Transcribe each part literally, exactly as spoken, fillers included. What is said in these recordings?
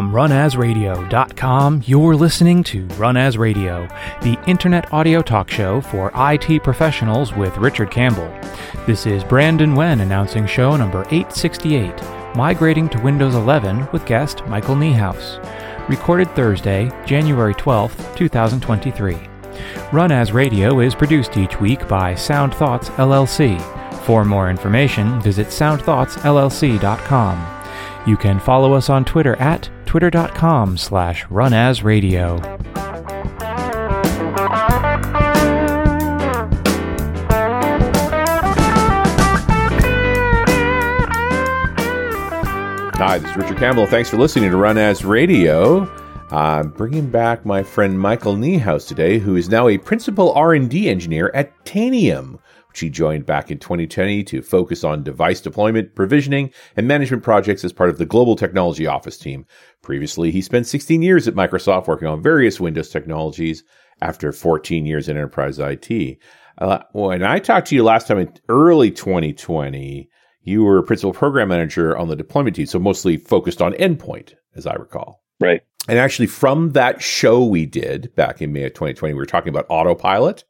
From run as radio dot com, you're listening to Run As Radio, the internet audio talk show for I T professionals with Richard Campbell. This is Brandon Wen announcing show number eight sixty-eight, Migrating to Windows eleven with guest Michael Niehaus. Recorded Thursday, January twelfth, twenty twenty-three. Run As Radio is produced each week by Sound Thoughts L L C. For more information, visit sound thoughts l l c dot com. You can follow us on Twitter at twitter.com slash runasradio. Hi, this is Richard Campbell. Thanks for listening to Run As Radio. I'm bringing back my friend Michael Niehaus today, who is now a principal R and D engineer at Tanium, which he joined back in twenty twenty to focus on device deployment, provisioning, and management projects as part of the Global Technology Office team. Previously, he spent sixteen years at Microsoft working on various Windows technologies after fourteen years in enterprise I T. Uh, when I talked to you last time in early twenty twenty, you were principal program manager on the deployment team, so mostly focused on endpoint, as I recall. Right. And actually, from that show we did back in May of twenty twenty, we were talking about autopilot.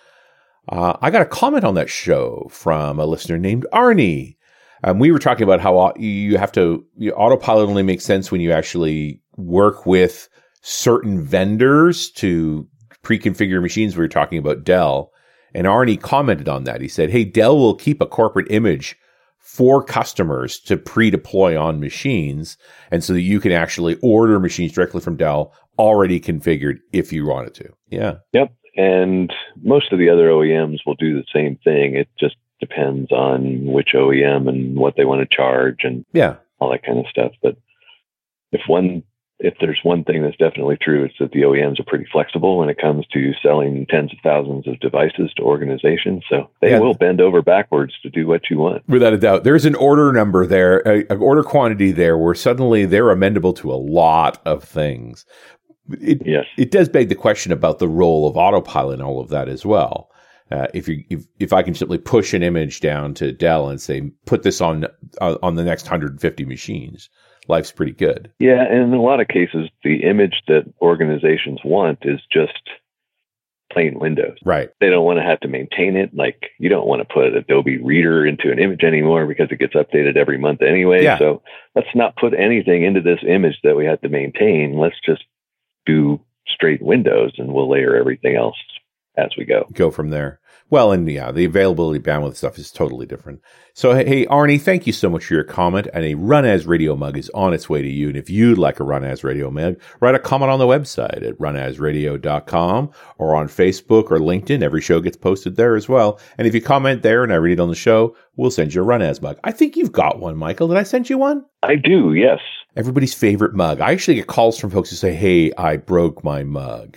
Uh, I got a comment on that show from a listener named Arnie. Um, we were talking about how you have to, you, autopilot only makes sense when you actually work with certain vendors to pre-configure machines. We were talking about Dell. And Arnie commented on that. He said, hey, Dell will keep a corporate image for customers to pre-deploy on machines, and so that you can actually order machines directly from Dell already configured if you wanted to. Yeah. Yep. And most of the other O E Ms will do the same thing. It just depends on which O E M and what they want to charge and yeah, all that kind of stuff. But if one, if there's one thing that's definitely true, it's that the O E Ms are pretty flexible when it comes to selling tens of thousands of devices to organizations. So they yeah. will bend over backwards to do what you want. Without a doubt. There's an order number there, an order quantity there where suddenly they're amenable to a lot of things. It, yes. It does beg the question about the role of autopilot and all of that as well. Uh, if you if, if I can simply push an image down to Dell and say, put this on uh, on the next one hundred fifty machines, life's pretty good. Yeah, and in a lot of cases, the image that organizations want is just plain Windows. Right. They don't want to have to maintain it. Like, you don't want to put Adobe Reader into an image anymore because it gets updated every month anyway. Yeah. So let's not put anything into this image that we have to maintain. Let's just do straight Windows and we'll layer everything else as we go. Go from there. Well, and yeah, the availability bandwidth stuff is totally different. So, hey, Arnie, thank you so much for your comment. And a Run As Radio mug is on its way to you. And if you'd like a Run As Radio mug, write a comment on the website at run as radio dot com or on Facebook or LinkedIn. Every show gets posted there as well. And if you comment there and I read it on the show, we'll send you a Run As mug. I think you've got one, Michael. Did I send you one? I do, yes. Everybody's favorite mug. I actually get calls from folks who say, hey, I broke my mug.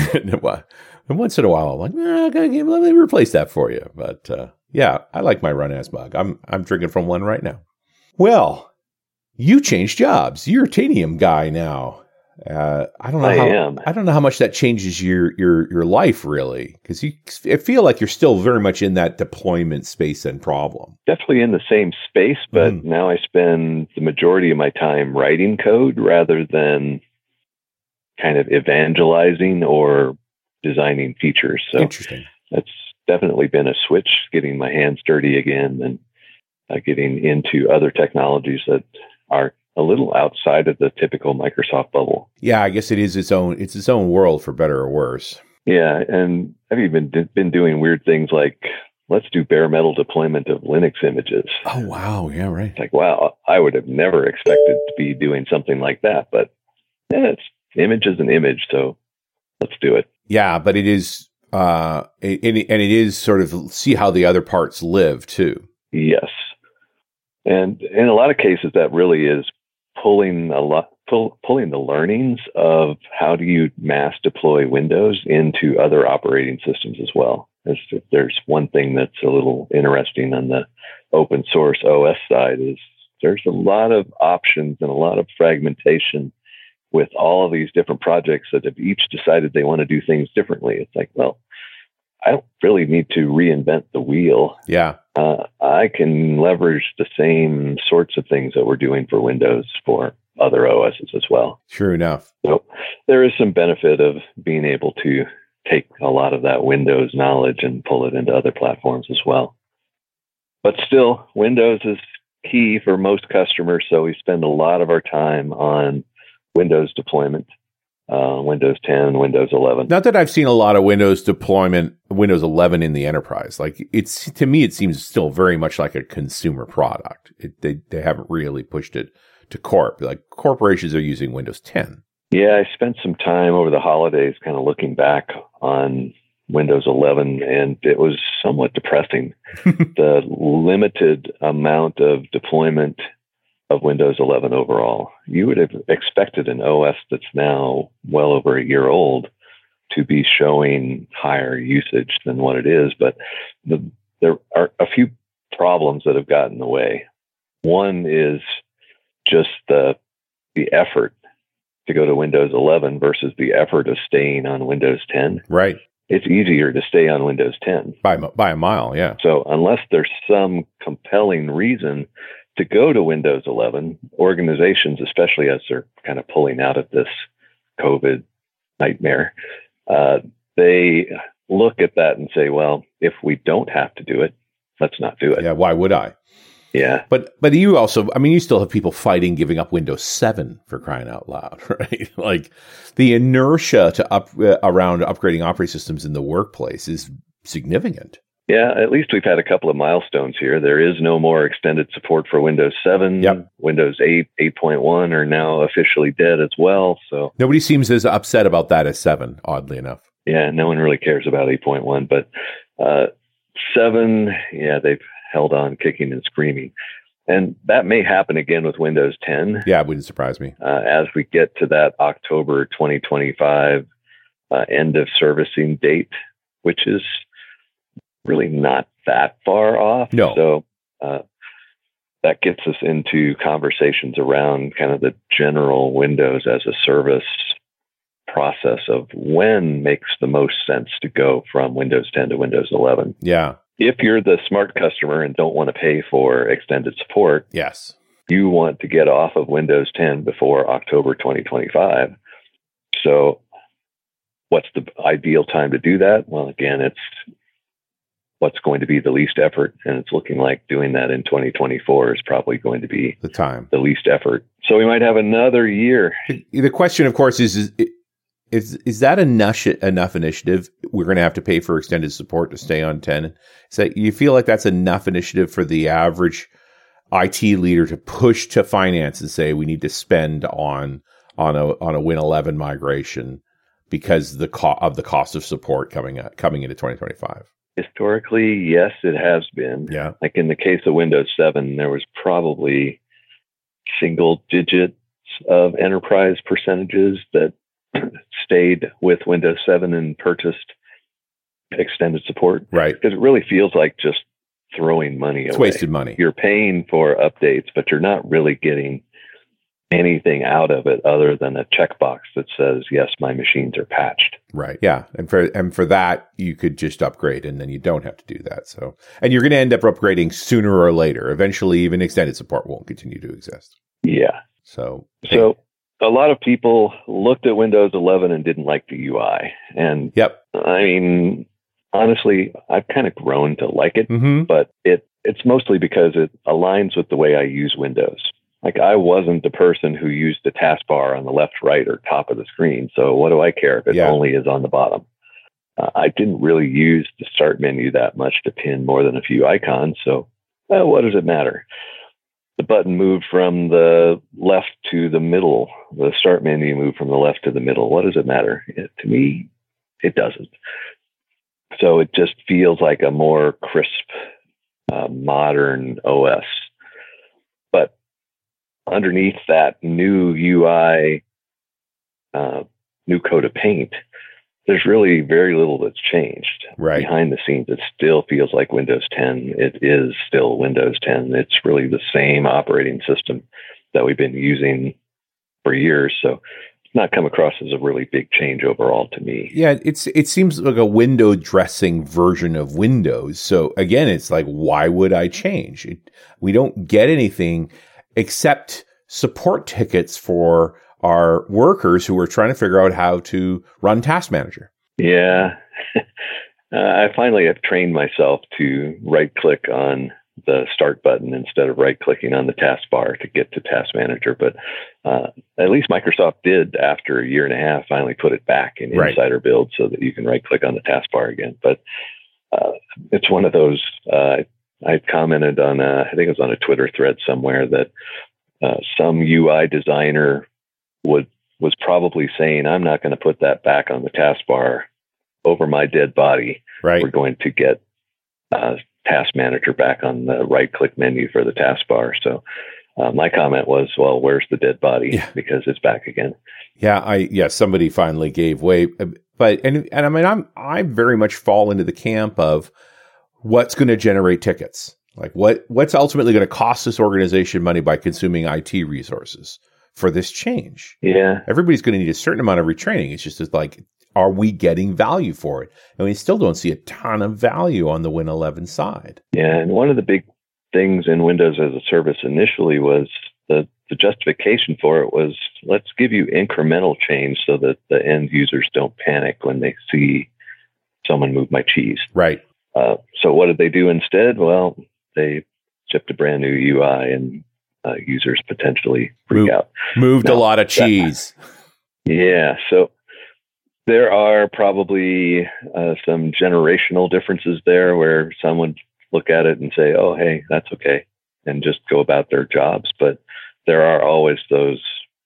And once in a while, I'm like, eh, okay, let me replace that for you. But uh, yeah, I like my Run As mug. I'm I'm drinking from one right now. Well, you changed jobs. You're a Tanium guy now. Uh, I don't know. I how, am. I don't know how much that changes your your your life really, because you I feel like you're still very much in that deployment space and problem. Definitely in the same space, but mm. now I spend the majority of my time writing code rather than kind of evangelizing or designing features. So interesting. That's definitely been a switch, getting my hands dirty again and uh, getting into other technologies that are a little outside of the typical Microsoft bubble. Yeah, I guess it is its own, it's its own world for better or worse. Yeah. And I've even d- been doing weird things like, let's do bare metal deployment of Linux images. Oh, wow. Yeah, right. It's like, wow, I would have never expected to be doing something like that, but yeah, it's image is an image. So let's do it. Yeah, but it is, uh, it, and it is sort of see how the other parts live too. Yes, and in a lot of cases, that really is pulling a lot, pull, pulling the learnings of how do you mass deploy Windows into other operating systems as well. If there's one thing that's a little interesting on the open source O S side is there's a lot of options and a lot of fragmentation with all of these different projects that have each decided they want to do things differently. It's like, well, I don't really need to reinvent the wheel. Yeah. Uh, I can leverage the same sorts of things that we're doing for Windows for other O Ss as well. True enough. So there is some benefit of being able to take a lot of that Windows knowledge and pull it into other platforms as well. But still, Windows is key for most customers, so we spend a lot of our time on Windows deployment, uh, Windows ten, Windows eleven. Not that I've seen a lot of Windows deployment, Windows eleven in the enterprise. Like it's to me, it seems still very much like a consumer product. It, they they haven't really pushed it to corp. Like corporations are using Windows ten. Yeah, I spent some time over the holidays kind of looking back on Windows eleven, and it was somewhat depressing. The limited amount of deployment of Windows eleven overall. You would have expected an O S that's now well over a year old to be showing higher usage than what it is, but the, there are a few problems that have gotten in the way. One is just the the effort to go to Windows eleven versus the effort of staying on Windows ten. Right. It's easier to stay on Windows ten. By, by a mile, yeah. So unless there's some compelling reason to go to Windows eleven, organizations, especially as they're kind of pulling out of this COVID nightmare, uh, they look at that and say, well, if we don't have to do it, let's not do it. Yeah, why would I? Yeah. But but you also, I mean, you still have people fighting giving up Windows seven for crying out loud, right? Like the inertia to up uh, around upgrading operating systems in the workplace is significant. Yeah, at least we've had a couple of milestones here. There is no more extended support for Windows seven. Yep. Windows eight, eight point one are now officially dead as well. So nobody seems as upset about that as seven, oddly enough. Yeah, no one really cares about eight point one, but uh, seven, yeah, they've held on kicking and screaming. And that may happen again with Windows ten. Yeah, it wouldn't surprise me. Uh, as we get to that October twenty twenty-five uh, end of servicing date, which is really not that far off. No. So uh, that gets us into conversations around kind of the general Windows as a service process of when makes the most sense to go from Windows ten to Windows eleven. Yeah. If you're the smart customer and don't want to pay for extended support, yes, you want to get off of Windows ten before October twenty twenty-five. So what's the ideal time to do that? Well, again, it's what's going to be the least effort. And it's looking like doing that in twenty twenty-four is probably going to be the time, the least effort. So we might have another year. The question, of course, is, is Is is that enough enough initiative? We're going to have to pay for extended support to stay on ten. So you feel like that's enough initiative for the average I T leader to push to finance and say we need to spend on on a on a Win eleven migration because the co- of the cost of support coming up, coming into twenty twenty-five. Historically, yes, it has been. Yeah. Like in the case of Windows seven, there was probably single digits of enterprise percentages that stayed with Windows seven and purchased extended support. Right. Because it really feels like just throwing money it's away. It's wasted money. You're paying for updates, but you're not really getting anything out of it other than a checkbox that says, yes, my machines are patched. Right. Yeah. And for and for that, you could just upgrade and then you don't have to do that. So, and you're going to end up upgrading sooner or later. Eventually, even extended support won't continue to exist. Yeah. So, so a lot of people looked at Windows eleven and didn't like the U I. And yep. I mean, honestly, I've kind of grown to like it, mm-hmm. but it it's mostly because it aligns with the way I use Windows. Like I wasn't the person who used the taskbar on the left, right, or top of the screen. So what do I care if it yeah. only is on the bottom? Uh, I didn't really use the start menu that much to pin more than a few icons. So well, what does it matter? The button moved from the left to the middle. The start menu moved from the left to the middle. What does it matter? It, to me, it doesn't. So it just feels like a more crisp, uh, modern O S. But underneath that new U I, uh, new coat of paint, there's really very little that's changed. Right. Behind the scenes, it still feels like Windows ten. It is still Windows ten. It's really the same operating system that we've been using for years. So it's not come across as a really big change overall to me. Yeah, it's it seems like a window dressing version of Windows. So again, it's like, why would I change? It, we don't get anything except support tickets for our workers who were trying to figure out how to run Task Manager. Yeah. uh, I finally have trained myself to right-click on the start button instead of right-clicking on the taskbar to get to Task Manager. But uh, at least Microsoft did, after a year and a half, finally put it back in right. Insider Build so that you can right-click on the taskbar again. But uh, it's one of those, uh, I commented on, a, I think it was on a Twitter thread somewhere, that uh, some U I designer would was probably saying, I'm not going to put that back on the taskbar over my dead body. Right. We're going to get uh, Task Manager back on the right-click menu for the taskbar. So uh, my comment was, well, where's the dead body? Yeah. Because it's back again. Yeah, I yeah, somebody finally gave way. But and and I mean, I'm I very much fall into the camp of what's going to generate tickets. Like what what's ultimately going to cost this organization money by consuming I T resources for this change? Yeah. Everybody's going to need a certain amount of retraining. It's just like, are we getting value for it? And we still don't see a ton of value on the Win eleven side. Yeah. And one of the big things in Windows as a Service initially was the, the justification for it was, let's give you incremental change so that the end users don't panic when they see someone move my cheese. Right. Uh, so what did they do instead? Well, they shipped a brand new U I and uh, users potentially freak Move, out. Moved now, a lot of cheese. That, yeah. So there are probably uh, some generational differences there where some would look at it and say, oh, hey, that's okay, and just go about their jobs. But there are always those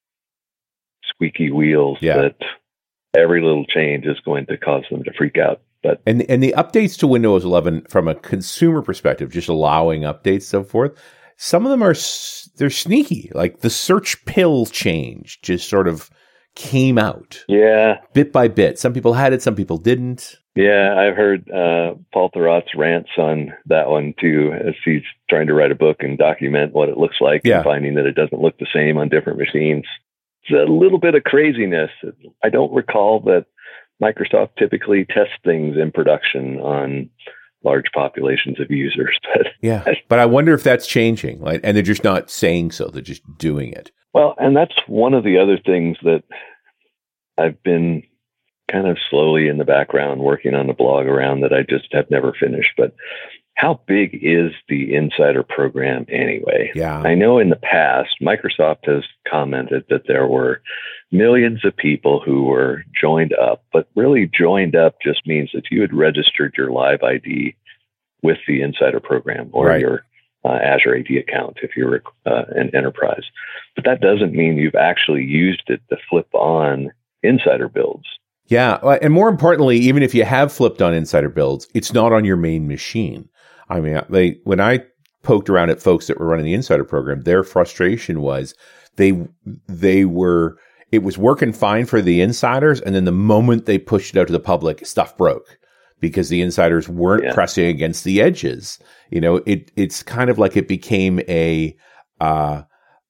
squeaky wheels yeah. that every little change is going to cause them to freak out. But and and the updates to Windows eleven from a consumer perspective, just allowing updates, so forth, some of them are they're sneaky. Like the search pill change just sort of came out, yeah, bit by bit. Some people had it, some people didn't. Yeah, I've heard uh, Paul Thurrott's rants on that one too, as he's trying to write a book and document what it looks like, yeah. and finding that it doesn't look the same on different machines. It's a little bit of craziness. I don't recall that Microsoft typically tests things in production on large populations of users. But yeah, but I wonder if that's changing. Like, and they're just not saying so; they're just doing it. Well, and that's one of the other things that I've been kind of slowly in the background working on the blog around that I just have never finished. But how big is the Insider program anyway? Yeah. I know in the past, Microsoft has commented that there were millions of people who were joined up, but really joined up just means that you had registered your Live I D with the Insider program or right. your uh, Azure A D account if you're uh, an enterprise. But that doesn't mean you've actually used it to flip on Insider builds. Yeah. And more importantly, even if you have flipped on Insider builds, it's not on your main machine. I mean, they when I poked around at folks that were running the Insider program, their frustration was they they were it was working fine for the insiders, and then the moment they pushed it out to the public, stuff broke because the insiders weren't yeah. pressing against the edges. You know, it it's kind of like it became a uh,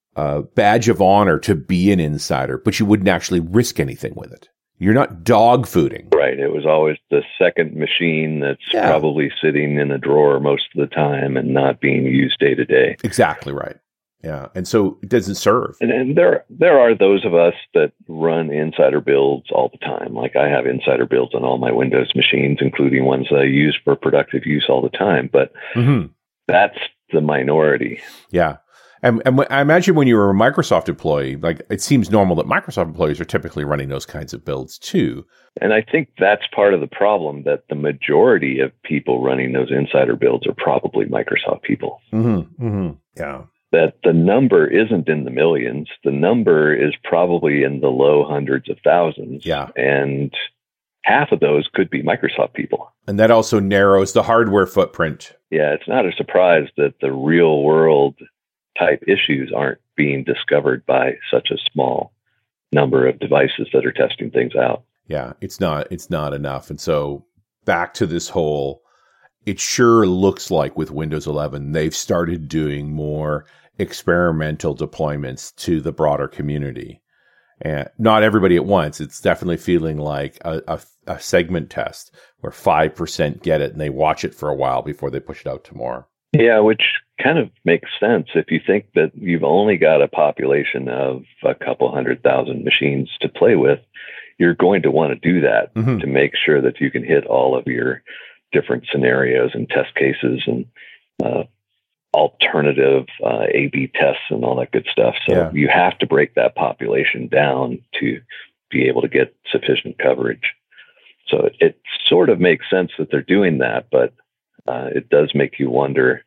a badge of honor to be an insider, but you wouldn't actually risk anything with it. You're not dog fooding. Right. It was always the second machine that's yeah. probably sitting in a drawer most of the time and not being used day to day. Exactly right. Yeah. And so it doesn't serve. And, and there there are those of us that run Insider builds all the time. Like I have Insider builds on all my Windows machines, including ones that I use for productive use all the time. But mm-hmm. that's the minority. Yeah. And, and I imagine when you were a Microsoft employee, like it seems normal that Microsoft employees are typically running those kinds of builds too. And I think that's part of the problem, that the majority of people running those Insider builds are probably Microsoft people. Mm-hmm. Mm-hmm. Yeah. That the number isn't in the millions. The number is probably in the low hundreds of thousands. Yeah. And half of those could be Microsoft people. And that also narrows the hardware footprint. Yeah. It's not a surprise that the real world type issues aren't being discovered by such a small number of devices that are testing things out. Yeah, it's not it's not enough. And so back to this whole, it sure looks like with Windows eleven, they've started doing more experimental deployments to the broader community. And not everybody at once. It's definitely feeling like a, a, a segment test where five percent get it and they watch it for a while before they push it out to more. Yeah, which kind of makes sense if you think that you've only got a population of a couple hundred thousand machines to play with. You're going to want to do that mm-hmm. to make sure that you can hit all of your different scenarios and test cases and uh, alternative uh, A B tests and all that good stuff. So yeah. you have to break that population down to be able to get sufficient coverage. So it, it sort of makes sense that they're doing that, but uh, it does make you wonder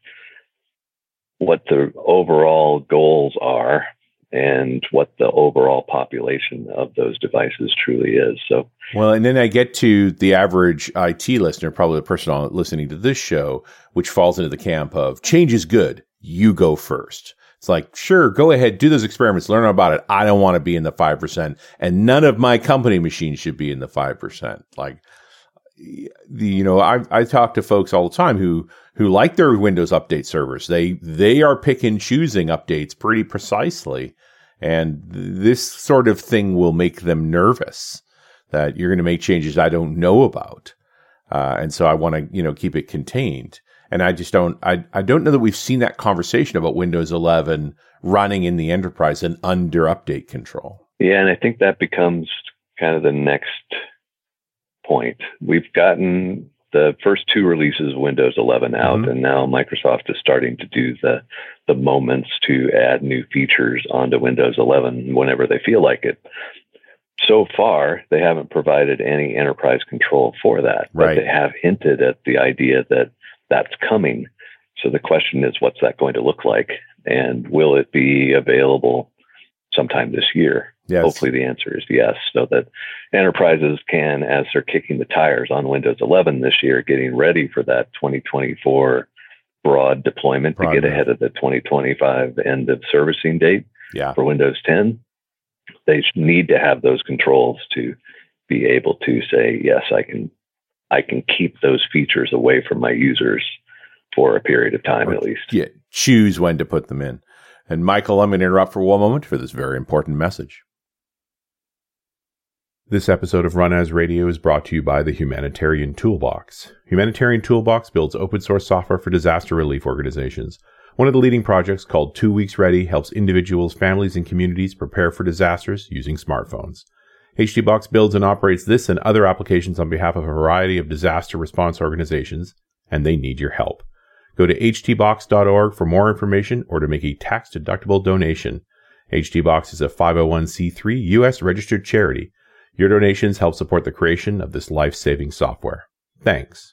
what the overall goals are and what the overall population of those devices truly is. So, well, and then I get to the average I T listener, probably the person listening to this show, which falls into the camp of change is good. You go first. It's like, sure, go ahead, do those experiments, learn about it. I don't want to be in the five percent, and none of my company machines should be in the five percent. Like, the, you know, I I talk to folks all the time who who like their Windows update servers. They they are pick and choosing updates pretty precisely, and this sort of thing will make them nervous that you're going to make changes I don't know about, uh, and so I want to you know keep it contained. And I just don't I I don't know that we've seen that conversation about Windows eleven running in the enterprise and under update control. Yeah, and I think that becomes kind of the next point. We've gotten the first two releases of Windows eleven out, mm-hmm. and now Microsoft is starting to do the the moments to add new features onto Windows eleven whenever they feel like it. So far, they haven't provided any enterprise control for that, right. but they have hinted at the idea that that's coming. So the question is, what's that going to look like? And will it be available sometime this year? Yes. Hopefully the answer is yes, so that enterprises can, as they're kicking the tires on Windows eleven this year, getting ready for that twenty twenty-four broad deployment broad to get ahead of the twenty twenty-five end of servicing date yeah. for Windows ten, they need to have those controls to be able to say, yes, I can I can keep those features away from my users for a period of time, or, at least. Yeah, choose when to put them in. And Michael, I'm going to interrupt for one moment for this very important message. This episode of Run As Radio is brought to you by the Humanitarian Toolbox. Humanitarian Toolbox builds open source software for disaster relief organizations. One of the leading projects, called Two Weeks Ready, helps individuals, families, and communities prepare for disasters using smartphones. HTBox builds and operates this and other applications on behalf of a variety of disaster response organizations, and they need your help. Go to h t box dot org for more information or to make a tax-deductible donation. HTBox is a five oh one c three U S registered charity. Your donations help support the creation of this life-saving software. Thanks.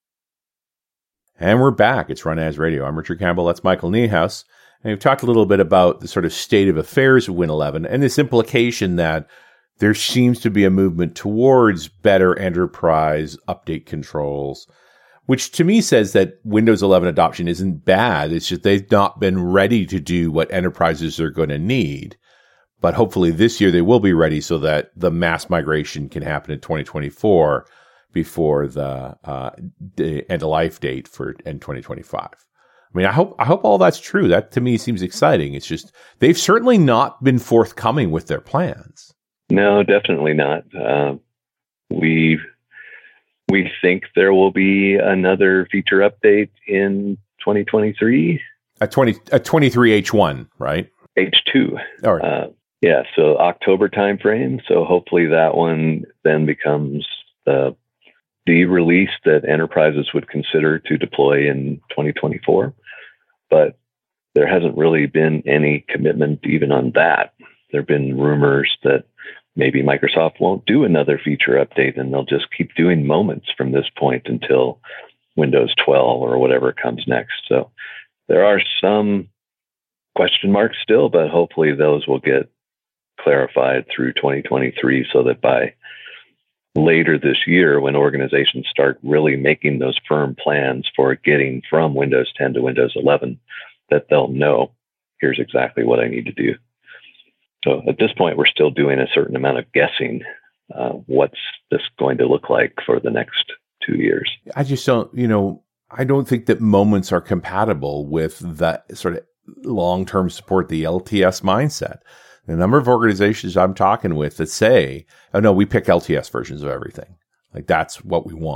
And we're back. It's Run As Radio. I'm Richard Campbell. That's Michael Niehaus. And we've talked a little bit about the sort of state of affairs of Win eleven and this implication that there seems to be a movement towards better enterprise update controls, which to me says that Windows eleven adoption isn't bad. It's just they've not been ready to do what enterprises are going to need. But hopefully this year they will be ready so that the mass migration can happen in twenty twenty-four before the, uh, the end of life date for in twenty twenty-five. I mean, I hope I hope all that's true. That to me seems exciting. It's just they've certainly not been forthcoming with their plans. No, definitely not. Uh, we we think there will be another feature update in twenty twenty-three. A twenty a twenty-three H one, right? H two. All right. Uh, yeah, so October timeframe. So hopefully that one then becomes the the release that enterprises would consider to deploy in twenty twenty-four. But there hasn't really been any commitment even on that. There have been rumors that maybe Microsoft won't do another feature update and they'll just keep doing moments from this point until Windows twelve or whatever comes next. So there are some question marks still, but hopefully those will get clarified through twenty twenty-three so that by later this year, when organizations start really making those firm plans for getting from Windows ten to Windows eleven, that they'll know, here's exactly what I need to do. So at this point, we're still doing a certain amount of guessing. Uh, what's this going to look like for the next two years? I just don't, you know, I don't think that moments are compatible with that sort of long-term support, the L T S mindset. The number of organizations I'm talking with that say, oh no, we pick L T S versions of everything. Like that's what we want.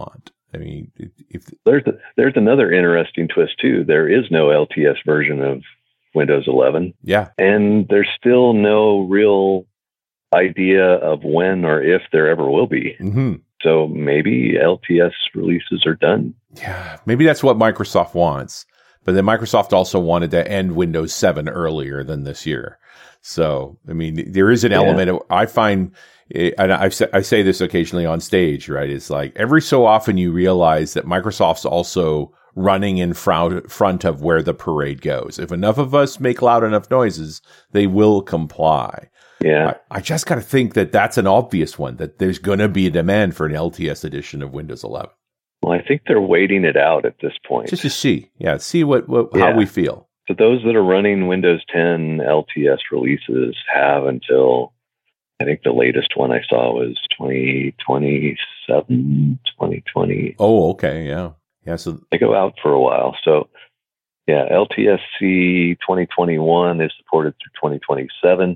I mean, if there's a, there's another interesting twist too. There is no L T S version of Windows eleven. Yeah, and there's still no real idea of when or if there ever will be. Mm-hmm. So maybe L T S releases are done. Yeah, maybe that's what Microsoft wants. But then Microsoft also wanted to end Windows seven earlier than this year. So, I mean, there is an yeah. element of, I find, and I I say this occasionally on stage, right? It's like every so often you realize that Microsoft's also running in front front of where the parade goes. If enough of us make loud enough noises, they will comply. Yeah. I, I just got to think that that's an obvious one, that there's going to be a demand for an L T S edition of Windows eleven. Well, I think they're waiting it out at this point. Just to see. Yeah, see what, what yeah. how we feel. So those that are running Windows ten L T S releases have until, I think the latest one I saw was twenty twenty-seven, twenty twenty. Oh, okay. Yeah. Yeah. So they go out for a while. So yeah, L T S C twenty twenty-one is supported through twenty twenty-seven.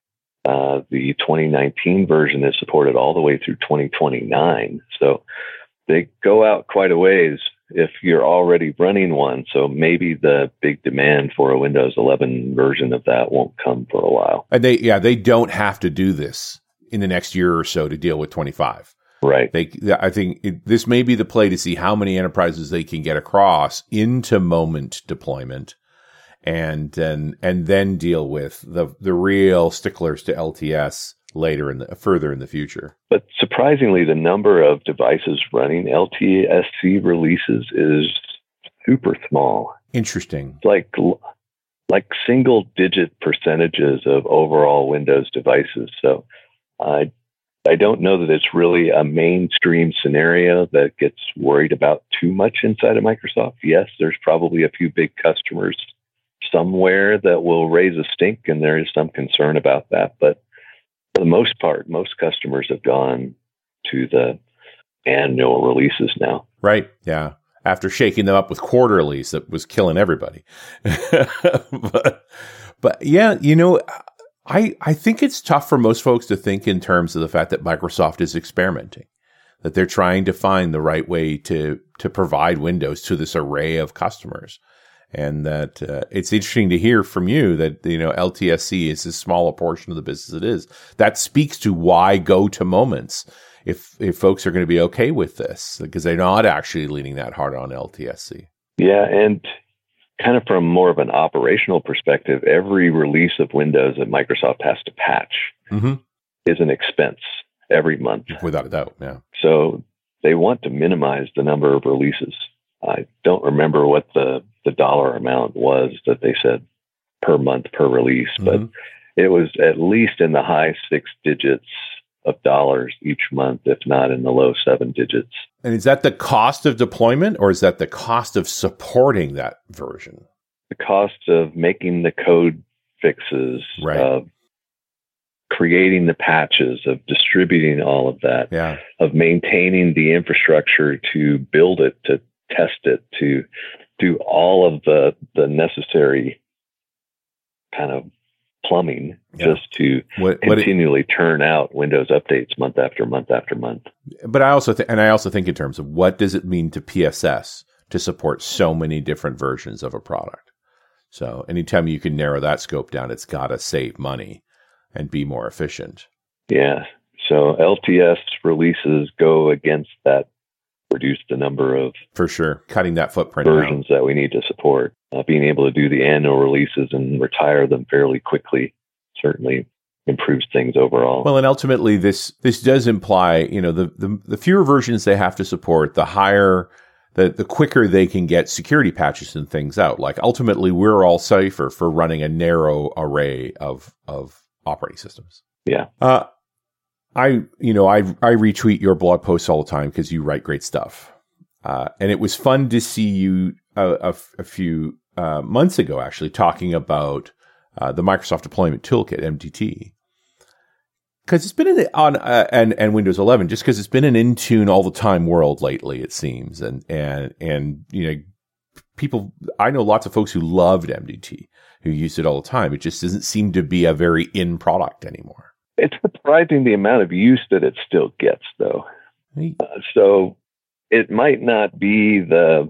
Uh, the twenty nineteen version is supported all the way through twenty twenty-nine. So they go out quite a ways if you're already running one. So maybe the big demand for a Windows eleven version of that won't come for a while. And they, yeah, they don't have to do this in the next year or so to deal with twenty-five. Right. They, I think it, this may be the play to see how many enterprises they can get across into moment deployment, and then and then deal with the the real sticklers to L T S later in the further in the future. But surprisingly, the number of devices running L T S C releases is super small. Interesting. It's like like single digit percentages of overall Windows devices. So I I don't know that it's really a mainstream scenario that gets worried about too much inside of Microsoft. Yes, there's probably a few big customers somewhere that will raise a stink, and there is some concern about that. But for the most part, most customers have gone to the annual releases now. Right. Yeah. After shaking them up with quarterlies, that was killing everybody. but, but yeah, you know, I, I think it's tough for most folks to think in terms of the fact that Microsoft is experimenting, that they're trying to find the right way to, to provide Windows to this array of customers. And that uh, it's interesting to hear from you that, you know, L T S C is as small a portion of the business it is. That speaks to why go to Moments if if folks are going to be okay with this, because they're not actually leaning that hard on L T S C. Yeah, and kind of from more of an operational perspective, every release of Windows that Microsoft has to patch mm-hmm. is an expense every month. Without a doubt, yeah. So they want to minimize the number of releases. I don't remember what the, the dollar amount was that they said per month per release, mm-hmm. but it was at least in the high six digits of dollars each month, if not in the low seven digits. And is that the cost of deployment, or is that the cost of supporting that version? The cost of making the code fixes, right. of creating the patches, of distributing all of that, yeah. of maintaining the infrastructure to build it, to test it, to do all of the, the necessary kind of plumbing yeah. just to what, what continually it, turn out Windows updates month after month after month. But I also th- and I also think in terms of what does it mean to P S S to support so many different versions of a product. So anytime you can narrow that scope down, it's got to save money and be more efficient. Yeah. So L T S releases go against that, reduce the number of for sure cutting that footprint versions down. That we need to support. Uh, being able to do the annual releases and retire them fairly quickly certainly improves things overall. Well, and ultimately this this does imply, you know, the the, the fewer versions they have to support, the higher the the quicker they can get security patches and things out. Like ultimately we're all safer for running a narrow array of of operating systems. Yeah. Uh I, you know, I I retweet your blog posts all the time because you write great stuff. Uh, and it was fun to see you a, a, a few uh, months ago, actually, talking about uh, the Microsoft Deployment Toolkit, M D T. Because it's been in, on, uh, and, and Windows eleven, just because it's been an Intune all the time world lately, it seems. And, and, and, you know, people, I know lots of folks who loved M D T, who used it all the time. It just doesn't seem to be a very in product anymore. It's surprising the amount of use that it still gets, though. Uh, so it might not be the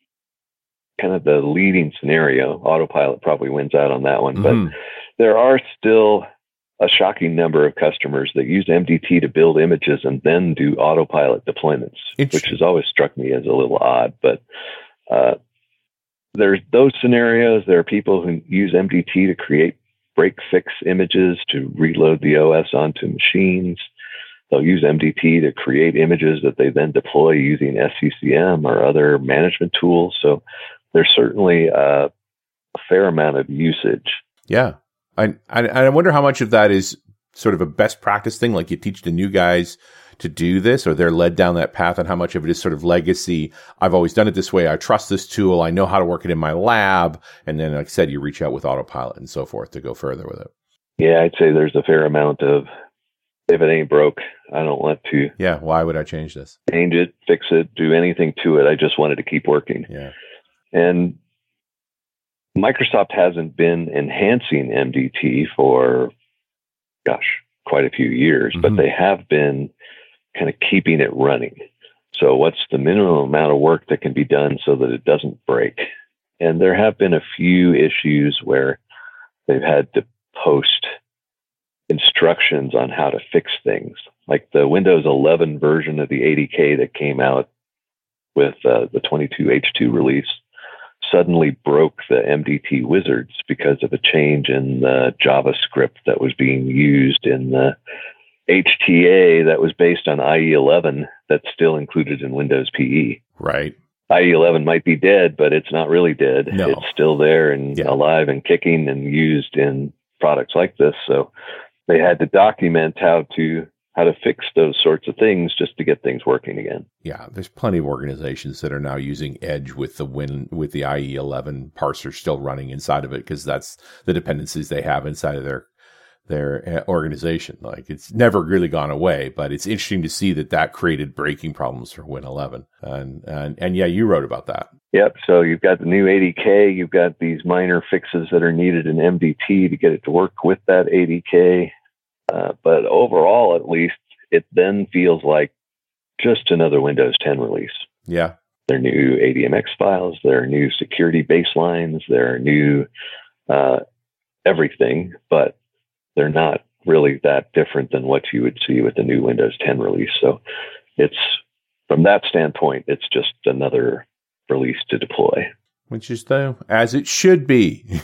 kind of the leading scenario. Autopilot probably wins out on that one, Mm-hmm. but there are still a shocking number of customers that use M D T to build images and then do autopilot deployments, which has always struck me as a little odd. But uh, there's those scenarios. There are people who use M D T to create break fix images to reload the O S onto machines. They'll use M D T to create images that they then deploy using S C C M or other management tools. So there's certainly uh, a fair amount of usage. Yeah. I, I I wonder how much of that is sort of a best practice thing, like you teach the new guys to do this, or they're led down that path, and how much of it is sort of legacy. I've always done it this way. I trust this tool. I know how to work it in my lab. And then, like I said, you reach out with autopilot and so forth to go further with it. Yeah, I'd say there's a fair amount of, if it ain't broke, I don't want to. Yeah. Why would I change this? Change it, fix it, do anything to it. I just wanted to keep working. Yeah. And Microsoft hasn't been enhancing M D T for, gosh, quite a few years, mm-hmm. but they have been kind of keeping it running. So what's the minimum amount of work that can be done so that it doesn't break? And there have been a few issues where they've had to post instructions on how to fix things, like the Windows eleven version of the A D K that came out with uh, the twenty-two H two release suddenly broke the M D T wizards because of a change in the JavaScript that was being used in the H T A that was based on I E eleven that's still included in Windows P E. Right. I E eleven might be dead, but it's not really dead. No. It's still there and yeah. alive and kicking and used in products like this. So they had to document how to how to fix those sorts of things just to get things working again. Yeah, there's plenty of organizations that are now using Edge with the Win with the I E eleven parser still running inside of it, because that's the dependencies they have inside of their their organization. Like, it's never really gone away, but it's interesting to see that that created breaking problems for Win eleven. And and and yeah, you wrote about that. Yep. So you've got the new A D K. You've got these minor fixes that are needed in M D T to get it to work with that A D K. Uh, but overall, at least, it then feels like just another Windows ten release. Yeah. There are new A D M X files. There are new security baselines. There are new uh, everything, but they're not really that different than what you would see with the new Windows ten release. So it's, from that standpoint, it's just another release to deploy. Which is, though, as it should be.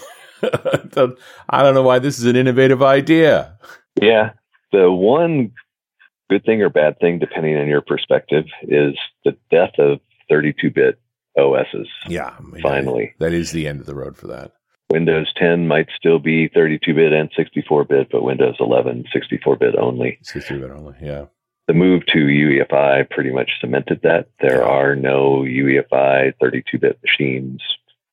I don't know why this is an innovative idea. Yeah. The one good thing or bad thing, depending on your perspective, is the death of thirty-two bit O Ss. Yeah. I mean, finally. That is the end of the road for that. Windows ten might still be thirty-two bit and sixty-four bit, but Windows eleven, sixty-four bit only. sixty-four bit only, yeah. The move to U E F I pretty much cemented that. There yeah. are no U E F I thirty-two bit machines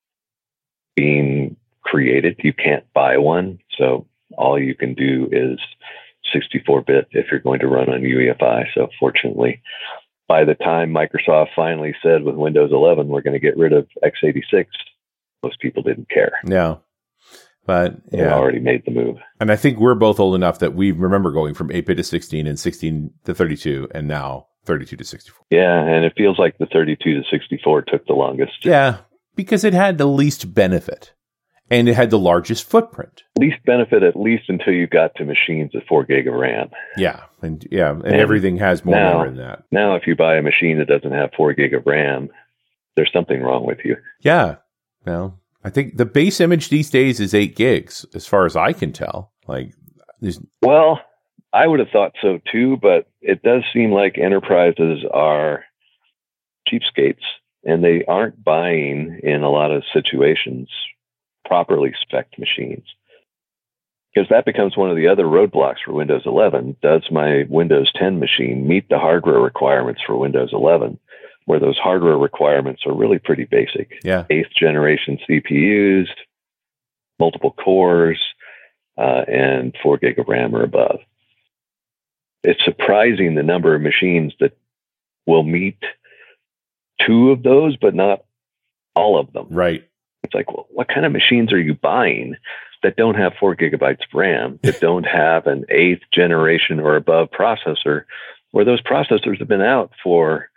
being created. You can't buy one. So all you can do is sixty-four bit if you're going to run on U E F I. So fortunately, by the time Microsoft finally said with Windows eleven, we're going to get rid of x eighty-six, most people didn't care. No. But yeah, they already made the move. And I think we're both old enough that we remember going from eight bit to sixteen and sixteen to thirty-two and now thirty-two to sixty-four. Yeah, and it feels like the thirty-two to sixty-four took the longest. Yeah, because it had the least benefit and it had the largest footprint. Least benefit, at least until you got to machines at four gig of RAM. Yeah, and yeah, and, and everything has more now, memory than that. Now, if you buy a machine that doesn't have four gig of RAM, there's something wrong with you. Yeah, well, I think the base image these days is eight gigs, as far as I can tell. Like, there's well, I would have thought so too, but it does seem like enterprises are cheapskates, and they aren't buying in a lot of situations properly spec'd machines, because that becomes one of the other roadblocks for Windows eleven. Does my Windows ten machine meet the hardware requirements for Windows eleven? Where those hardware requirements are really pretty basic. Yeah. Eighth generation C P Us, multiple cores, uh, and four gig of RAM or above. It's surprising the number of machines that will meet two of those, but not all of them. Right. It's like, well, what kind of machines are you buying that don't have four gigabytes of RAM, that don't have an eighth generation or above processor, where those processors have been out for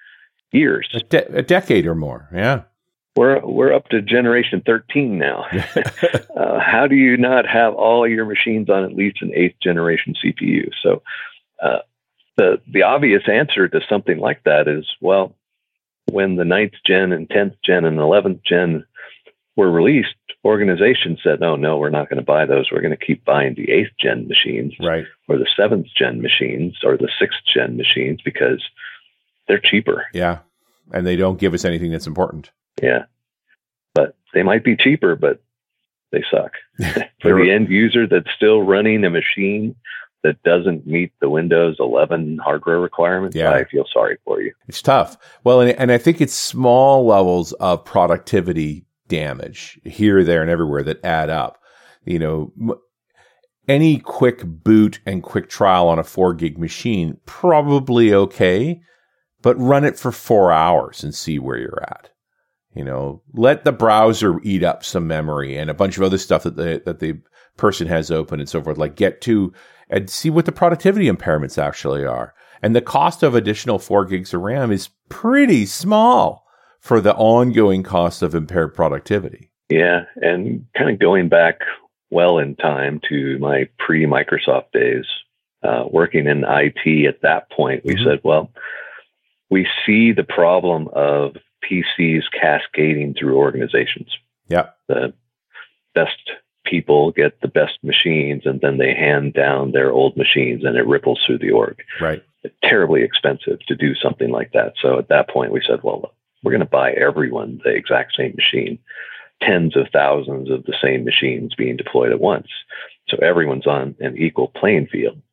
years. A, de- a decade or more, yeah. We're we're up to generation thirteen now. uh, how do you not have all your machines on at least an eighth generation C P U? So uh, the the obvious answer to something like that is, well, when the ninth gen and tenth gen and eleventh gen were released, organizations said, "Oh no, we're not going to buy those. We're going to keep buying the eighth gen machines, right, or the seventh gen machines, or the sixth gen machines because they're cheaper." Yeah, and they don't give us anything that's important. Yeah, but they might be cheaper, but they suck. For the end user that's still running a machine that doesn't meet the Windows eleven hardware requirements, yeah. I feel sorry for you. It's tough. Well, and, and I think it's small levels of productivity damage here, there, and everywhere that add up. You know, m- any quick boot and quick trial on a four gig machine, probably okay, but run it for four hours and see where you're at. You know, let the browser eat up some memory and a bunch of other stuff that the, that the person has open and so forth. Like get to and see what the productivity impairments actually are. And the cost of additional four gigs of RAM is pretty small for the ongoing cost of impaired productivity. Yeah. And kind of going back well in time to my pre-Microsoft days, uh, working in I T at that point, we mm-hmm. said, well, we see the problem of P Cs cascading through organizations. Yeah. The best people get the best machines and then they hand down their old machines and it ripples through the org. Right. It's terribly expensive to do something like that. So at that point we said, well, we're going to buy everyone the exact same machine, tens of thousands of the same machines being deployed at once. So everyone's on an equal playing field.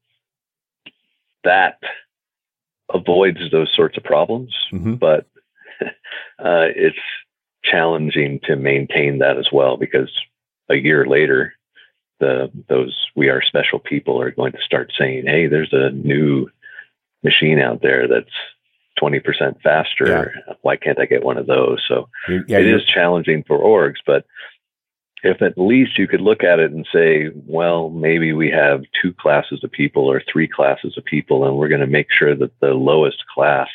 That avoids those sorts of problems, mm-hmm. but uh, it's challenging to maintain that as well, because a year later, the those We Are Special people are going to start saying, hey, there's a new machine out there that's twenty percent faster. Yeah. Why can't I get one of those? So yeah, it is challenging for orgs, but if at least you could look at it and say, well, maybe we have two classes of people or three classes of people, and we're going to make sure that the lowest class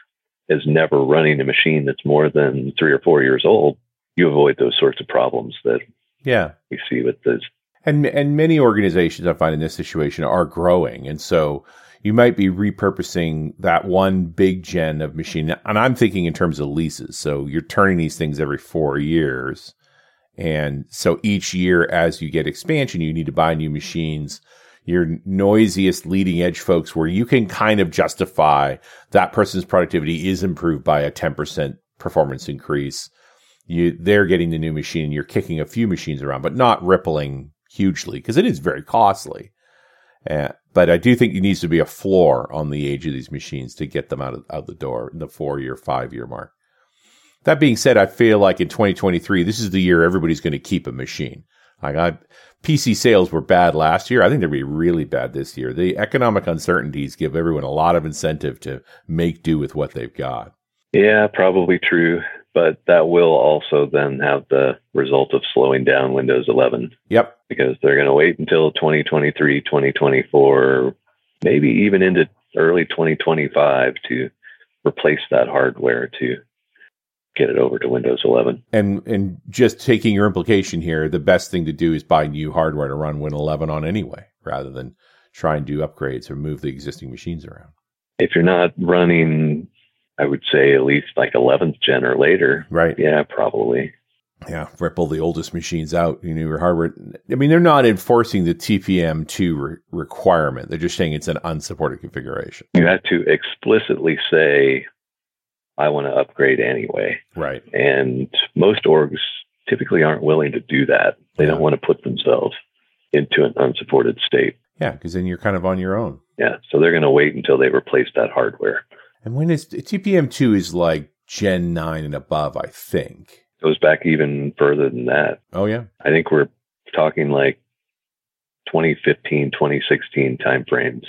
is never running a machine that's more than three or four years old, you avoid those sorts of problems that yeah. we see with this. And and many organizations I find in this situation are growing. And so you might be repurposing that one big gen of machine. And I'm thinking in terms of leases. So you're turning these things every four years. And so each year as you get expansion, you need to buy new machines. Your noisiest leading edge folks where you can kind of justify that person's productivity is improved by a ten percent performance increase. You, they're getting the new machine. You're kicking a few machines around, but not rippling hugely because it is very costly. Uh, but I do think it needs to be a floor on the age of these machines to get them out of, out the door in the four year, five year mark. That being said, I feel like in twenty twenty-three, this is the year everybody's going to keep a machine. Like I, P C sales were bad last year. I think they'll be really bad this year. The economic uncertainties give everyone a lot of incentive to make do with what they've got. Yeah, probably true. But that will also then have the result of slowing down Windows eleven. Yep. Because they're going to wait until twenty twenty-three, twenty twenty-four, maybe even into early twenty twenty-five to replace that hardware to get it over to Windows eleven. And and just taking your implication here, the best thing to do is buy new hardware to run Win eleven on anyway, rather than try and do upgrades or move the existing machines around. If you're not running, I would say at least like eleventh gen or later. Right. Yeah, probably. Yeah, ripple the oldest machines out, you know, your hardware. I mean, they're not enforcing the T P M two re- requirement. They're just saying it's an unsupported configuration. You have to explicitly say, I want to upgrade anyway. Right. And most orgs typically aren't willing to do that. They yeah. don't want to put themselves into an unsupported state. Yeah, because then you're kind of on your own. Yeah, so they're going to wait until they replace that hardware. And when is T P M two is like Gen nine and above, I think. Goes back even further than that. Oh, yeah. I think we're talking like twenty fifteen, twenty sixteen timeframes,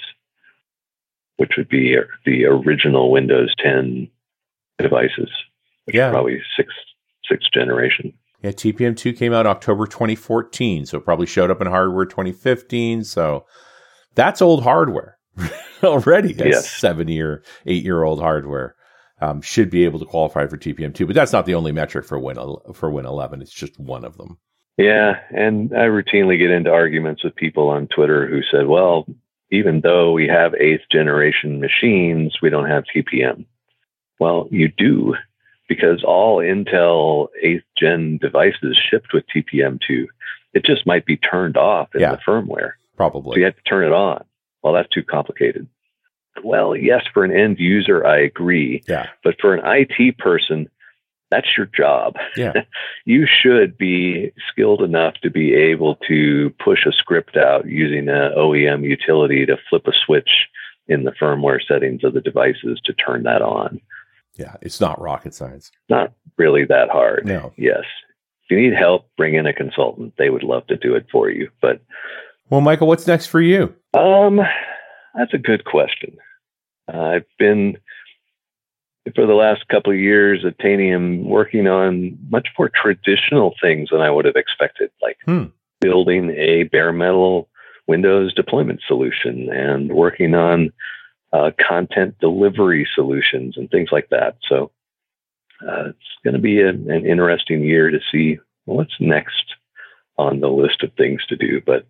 which would be the original Windows ten devices, which yeah. is probably sixth, sixth generation. Yeah, T P M two came out October twenty fourteen, so it probably showed up in hardware twenty fifteen. So that's old hardware already. That's yes. seven-year, eight-year-old hardware. um, should be able to qualify for T P M two. But that's not the only metric for Win for Win eleven. It's just one of them. Yeah, and I routinely get into arguments with people on Twitter who said, well, even though we have eighth generation machines, we don't have T P M. Well, you do, because all Intel eighth gen devices shipped with T P M two. It just might be turned off in yeah, the firmware. Probably. So you have to turn it on. Well, that's too complicated. Well, yes, for an end user, I agree. Yeah. But for an I T person, that's your job. Yeah. You should be skilled enough to be able to push a script out using an O E M utility to flip a switch in the firmware settings of the devices to turn that on. Yeah, it's not rocket science. Not really that hard. No. Yes. If you need help, bring in a consultant. They would love to do it for you. But well, Michael, what's next for you? Um, that's a good question. Uh, I've been, for the last couple of years at Tanium, working on much more traditional things than I would have expected, like hmm. building a bare metal Windows deployment solution and working on uh, content delivery solutions and things like that. So uh, it's going to be a, an interesting year to see what's next on the list of things to do. But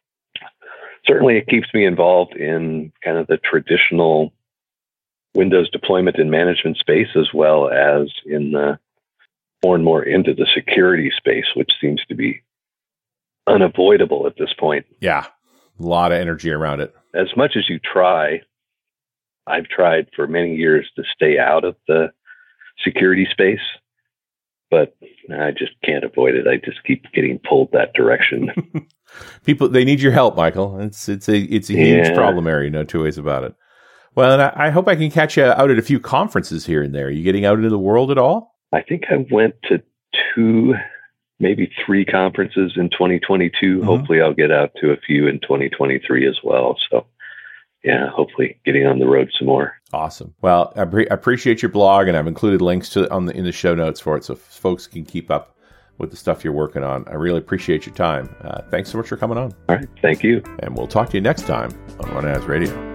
certainly it keeps me involved in kind of the traditional Windows deployment and management space, as well as in the more and more into the security space, which seems to be unavoidable at this point. Yeah, a lot of energy around it. As much as you try, I've tried for many years to stay out of the security space, but I just can't avoid it. I just keep getting pulled that direction. People, they need your help, Michael. It's it's a it's a huge yeah. problem area, no two ways about it. Well, and I, I hope I can catch you out at a few conferences here and there. Are you getting out into the world at all? I think I went to two, maybe three conferences in twenty twenty-two. Mm-hmm. Hopefully I'll get out to a few in twenty twenty-three as well. So yeah, hopefully getting on the road some more. Awesome. Well, I, pre- I appreciate your blog, and I've included links to on the in the show notes for it, so folks can keep up with the stuff you're working on. I really appreciate your time. Uh, thanks so much for coming on. All right. Thank you. And we'll talk to you next time on Run As Radio.